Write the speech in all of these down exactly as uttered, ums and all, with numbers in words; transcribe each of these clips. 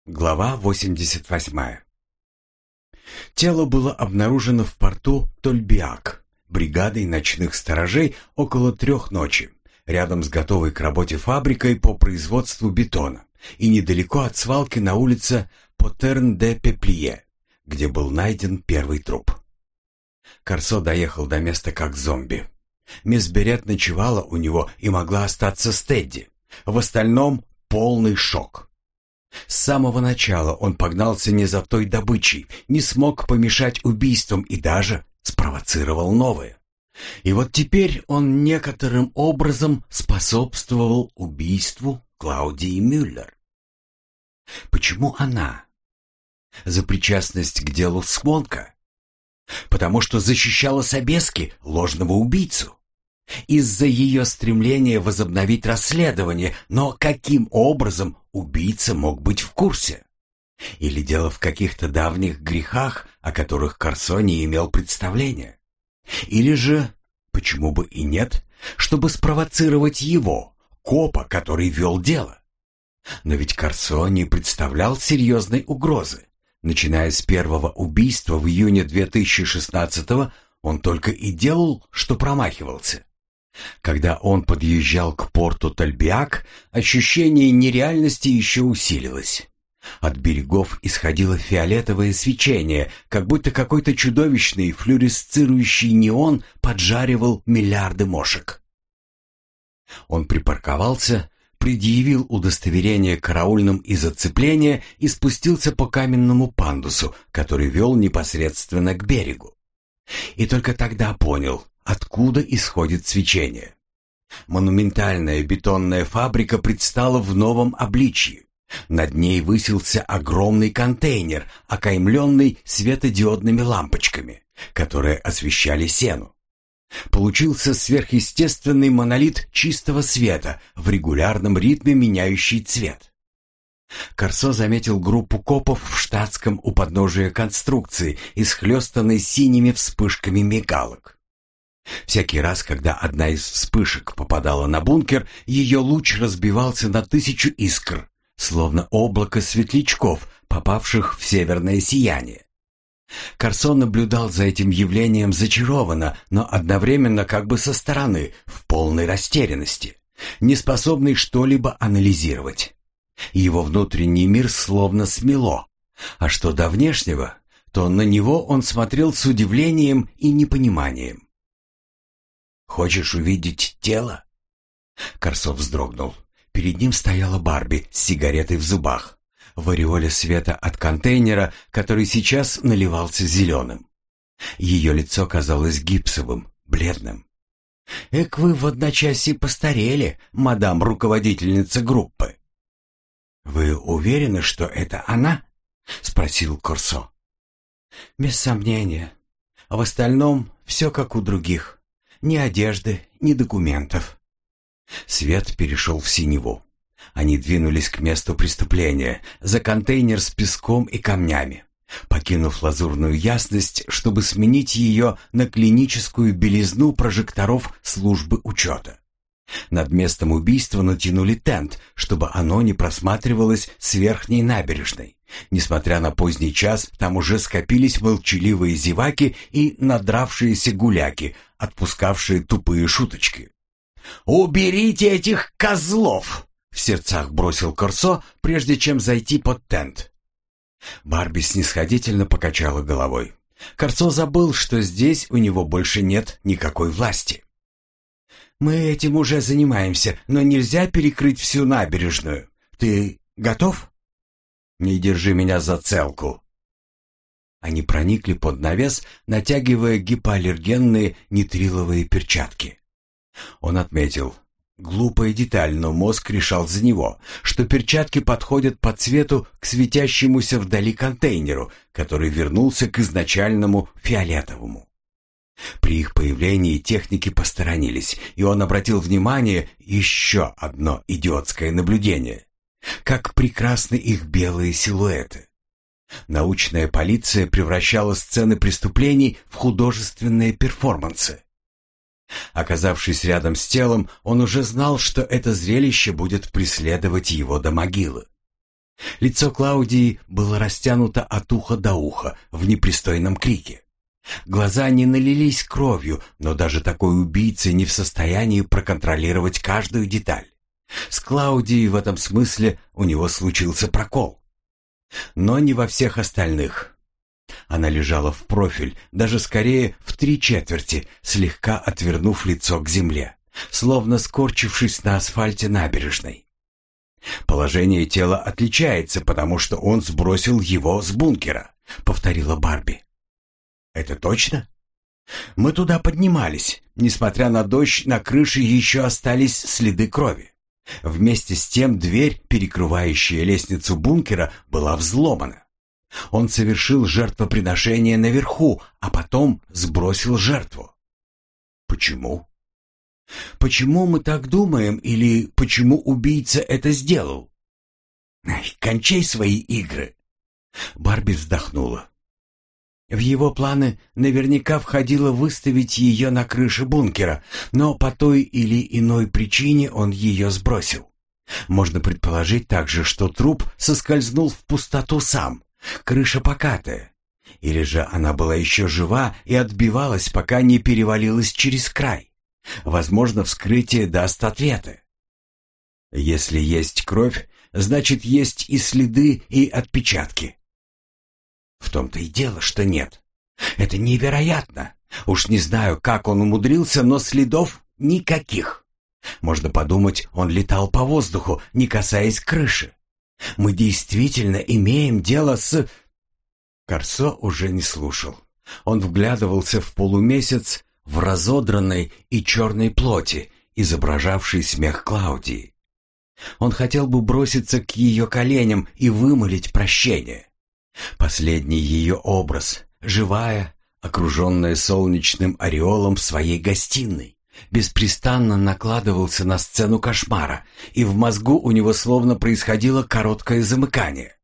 Глава восемьдесят восьмая. Тело было обнаружено в порту Тольбиак бригадой ночных сторожей около трех ночи, рядом с готовой к работе фабрикой по производству бетона и недалеко от свалки на улице Потерн-де-Пеплие, где был найден первый труп. Корсо доехал до места как зомби. Мисс Берет ночевала у него и могла остаться с Тедди. В остальном полный шок. С самого начала он погнался не за той добычей, не смог помешать убийствам и даже спровоцировал новые. И вот теперь он некоторым образом способствовал убийству Клаудии Мюллер. Почему она? За причастность к делу Смолка? Потому что защищала Собески, ложного убийцу? Из-за ее стремления возобновить расследование, но каким образом убийца мог быть в курсе? Или дело в каких-то давних грехах, о которых Корсо не имел представления? Или же, почему бы и нет, чтобы спровоцировать его, копа, который вел дело? Но ведь Корсо не представлял серьезной угрозы. Начиная с первого убийства в июне две тысячи шестнадцатого, он только и делал, что промахивался. Когда он подъезжал к порту Тольбиак, ощущение нереальности еще усилилось. От берегов исходило фиолетовое свечение, как будто какой-то чудовищный флюоресцирующий неон поджаривал миллиарды мошек. Он припарковался, предъявил удостоверение караульным из оцепления и спустился по каменному пандусу, который вел непосредственно к берегу. И только тогда понял, откуда исходит свечение. Монументальная бетонная фабрика предстала в новом обличье. Над ней высился огромный контейнер, окаймленный светодиодными лампочками, которые освещали сену. Получился сверхъестественный монолит чистого света, в регулярном ритме меняющий цвет. Корсо заметил группу копов в штатском у подножия конструкции, исхлестанной синими вспышками мигалок. Всякий раз, когда одна из вспышек попадала на бункер, ее луч разбивался на тысячу искр, словно облако светлячков, попавших в северное сияние. Корсо наблюдал за этим явлением зачарованно, но одновременно как бы со стороны, в полной растерянности, не способный что-либо анализировать. Его внутренний мир словно смело, а что до внешнего, то на него он смотрел с удивлением и непониманием. «Хочешь увидеть тело?» Корсо вздрогнул. Перед ним стояла Барби с сигаретой в зубах, в ореоле света от контейнера, который сейчас наливался зеленым. Ее лицо казалось гипсовым, бледным. «Эк вы в одночасье постарели, мадам руководительница группы». «Вы уверены, что это она?» — спросил Корсо. «Без сомнения. В остальном все как у других. Ни одежды, ни документов». Свет перешел в синеву. Они двинулись к месту преступления, за контейнер с песком и камнями, покинув лазурную ясность, чтобы сменить ее на клиническую белизну прожекторов службы учета. Над местом убийства натянули тент, чтобы оно не просматривалось с верхней набережной. Несмотря на поздний час, там уже скопились молчаливые зеваки и надравшиеся гуляки, отпускавшие тупые шуточки. «Уберите этих козлов!» — в сердцах бросил Корсо, прежде чем зайти под тент. Барби снисходительно покачала головой. Корсо забыл, что здесь у него больше нет никакой власти. «Мы этим уже занимаемся, но нельзя перекрыть всю набережную. Ты готов?» «Не держи меня за целку». Они проникли под навес, натягивая гипоаллергенные нитриловые перчатки. Он отметил, глупая деталь, но мозг решал за него, что перчатки подходят по цвету к светящемуся вдали контейнеру, который вернулся к изначальному фиолетовому. При их появлении техники посторонились, и он обратил внимание еще одно идиотское наблюдение. Как прекрасны их белые силуэты. Научная полиция превращала сцены преступлений в художественные перформансы. Оказавшись рядом с телом, он уже знал, что это зрелище будет преследовать его до могилы. Лицо Клаудии было растянуто от уха до уха в непристойном крике. Глаза не налились кровью, но даже такой убийца не в состоянии проконтролировать каждую деталь. С Клаудией в этом смысле у него случился прокол. Но не во всех остальных. Она лежала в профиль, даже скорее в три четверти, слегка отвернув лицо к земле, словно скорчившись на асфальте набережной. «Положение тела отличается, потому что он сбросил его с бункера», — повторила Барби. «Это точно?» «Мы туда поднимались. Несмотря на дождь, на крыше еще остались следы крови. Вместе с тем дверь, перекрывающая лестницу бункера, была взломана. Он совершил жертвоприношение наверху, а потом сбросил жертву». «Почему?» «Почему мы так думаем или почему убийца это сделал?» «Ай, кончай свои игры!» Барби вздохнула. В его планы наверняка входило выставить ее на крыше бункера, но по той или иной причине он ее сбросил. Можно предположить также, что труп соскользнул в пустоту сам, крыша покатая. Или же она была еще жива и отбивалась, пока не перевалилась через край. Возможно, вскрытие даст ответы. Если есть кровь, значит, есть и следы, и отпечатки. В том-то и дело, что нет. Это невероятно. Уж не знаю, как он умудрился, но следов никаких. Можно подумать, он летал по воздуху, не касаясь крыши. Мы действительно имеем дело с... Корсо уже не слушал. Он вглядывался в полумесяц, в разодранной и черной плоти, изображавшей смех Клаудии. Он хотел бы броситься к ее коленям и вымолить прощение. Последний ее образ, живая, окруженная солнечным ореолом в своей гостиной, беспрестанно накладывался на сцену кошмара, и в мозгу у него словно происходило короткое замыкание.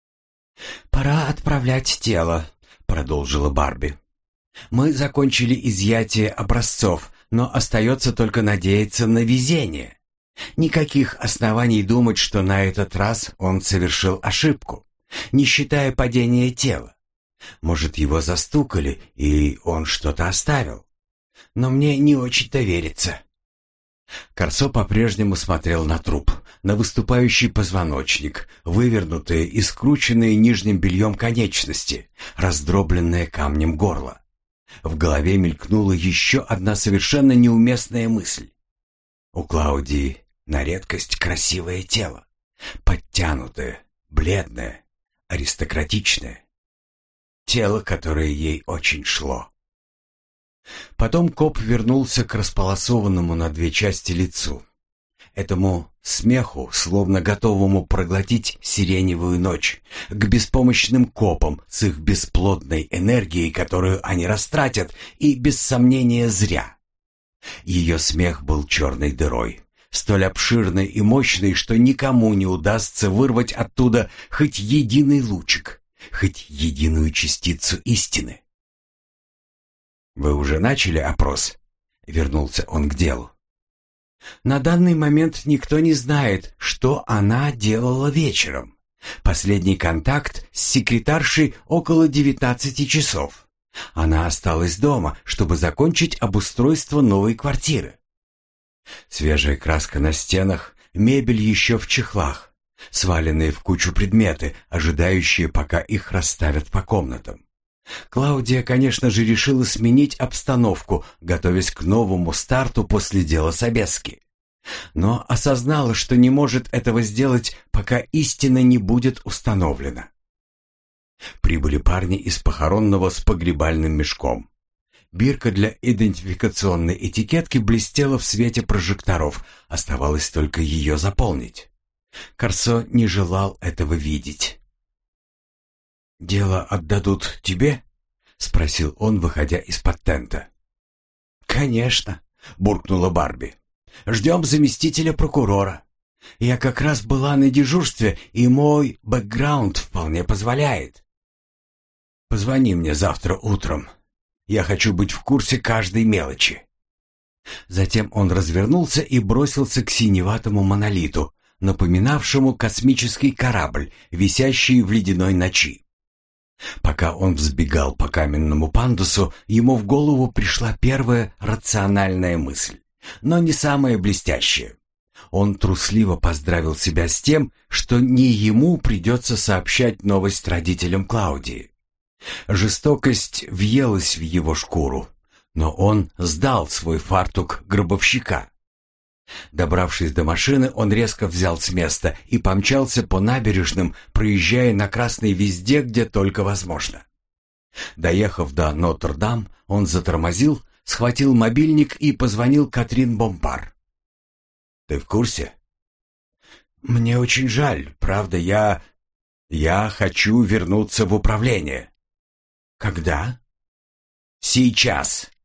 «Пора отправлять тело», — продолжила Барби. «Мы закончили изъятие образцов, но остается только надеяться на везение. Никаких оснований думать, что на этот раз он совершил ошибку, не считая падения тела. Может, его застукали, и он что-то оставил. Но мне не очень-то верится». Корсо по-прежнему смотрел на труп, на выступающий позвоночник, вывернутые и скрученные нижним бельем конечности, раздробленное камнем горло. В голове мелькнула еще одна совершенно неуместная мысль. У Клаудии на редкость красивое тело, подтянутое, бледное, аристократичное. Тело, которое ей очень шло. Потом коп вернулся к располосованному на две части лицу. Этому смеху, словно готовому проглотить сиреневую ночь, к беспомощным копам с их бесплодной энергией, которую они растратят, и, без сомнения, зря. Ее смех был черной дырой, столь обширной и мощной, что никому не удастся вырвать оттуда хоть единый лучик, хоть единую частицу истины. «Вы уже начали опрос?» — вернулся он к делу. «На данный момент никто не знает, что она делала вечером. Последний контакт с секретаршей около девятнадцати часов. Она осталась дома, чтобы закончить обустройство новой квартиры. Свежая краска на стенах, мебель еще в чехлах, сваленные в кучу предметы, ожидающие, пока их расставят по комнатам. Клаудия, конечно же, решила сменить обстановку, готовясь к новому старту после дела Собески. Но осознала, что не может этого сделать, пока истина не будет установлена. Прибыли парни из похоронного с погребальным мешком. Бирка для идентификационной этикетки блестела в свете прожекторов, оставалось только ее заполнить. Корсо не желал этого видеть. «Дело отдадут тебе?» — спросил он, выходя из-под тента. «Конечно», — буркнула Барби. «Ждем заместителя прокурора. Я как раз была на дежурстве, и мой бэкграунд вполне позволяет. Позвони мне завтра утром. Я хочу быть в курсе каждой мелочи». Затем он развернулся и бросился к синеватому монолиту, напоминавшему космический корабль, висящий в ледяной ночи. Пока он взбегал по каменному пандусу, ему в голову пришла первая рациональная мысль, но не самая блестящая. Он трусливо поздравил себя с тем, что не ему придется сообщать новость родителям Клаудии. Жестокость въелась в его шкуру, но он сдал свой фартук гробовщика. Добравшись до машины, он резко взял с места и помчался по набережным, проезжая на красный везде, где только возможно. Доехав до Нотр-Дам, он затормозил, схватил мобильник и позвонил Катрин Бомпар. «Ты в курсе?» «Мне очень жаль, правда, я... я хочу вернуться в управление». «Когда?» «Сейчас».